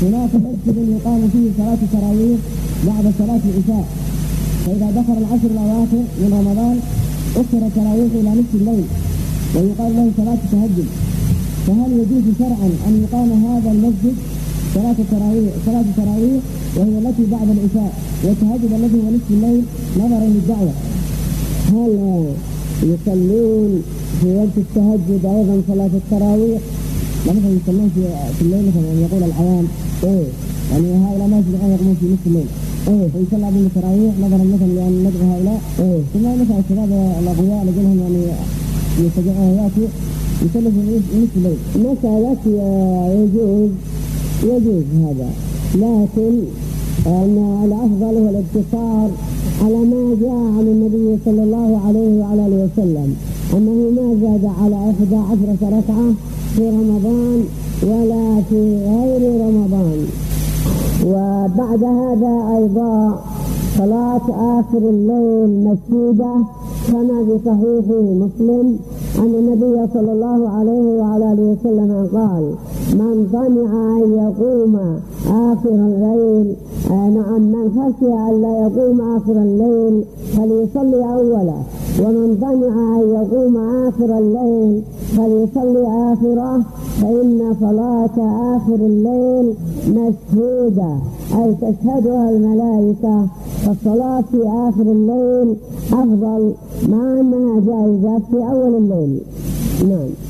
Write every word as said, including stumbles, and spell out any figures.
هناك مسجد يقام فيه صلاة التراويح بعد صلاة العشاء، فإذا دخل العشر الأواخر من رمضان أخر التراويح إلى نصف الليل ويقال له صلاة التهجد. فهل يجوز شرعا أن يقام هذا المسجد صلاة التراويح صلاة التراويح وهي التي بعد العشاء والتهجد الذي هو نصف الليل نظرا للدعوة؟ هل يصلون في وقت التهجد أيضا صلاة التراويح؟ مثلا يصلون في في الليل مثلا يقول العوام إيه يعني هؤلاء ما يستطيعون يقومون في نصف الليل إيه ويصلى بهم التراويح نظرا مثلا لأن ندعو هؤلاء إيه ثم مثلا الشباب الأغوياء لجلهم يعني يستطيعون يأتوا يصلوا في نصف الليل. مسألة يجوز يجوز هذا، لكن أن الأفضل هو الاقتصار على ما جاء عن النبي صلى الله عليه وعلى آله وسلم أنه ما زاد على إحدى عشرة ركعة في رمضان ولا في غير رمضان. وبعد هذا أيضا صلاة آخر الليل مشهودة كما في صحيح مسلم أن النبي صلى الله عليه وعلى آله وسلم قال: من طمع أن يقوم آخر الليل نعم من خشي أن لا يقوم آخر الليل فليصلي أوله، ومن طمع أن يقوم آخر الليل فليصلي آخره، فإن صلاة آخر الليل مشهودة أي تشهدها الملائكة، فالصلاة في آخر الليل أفضل مع أنها جائزة في أول الليل. نعم.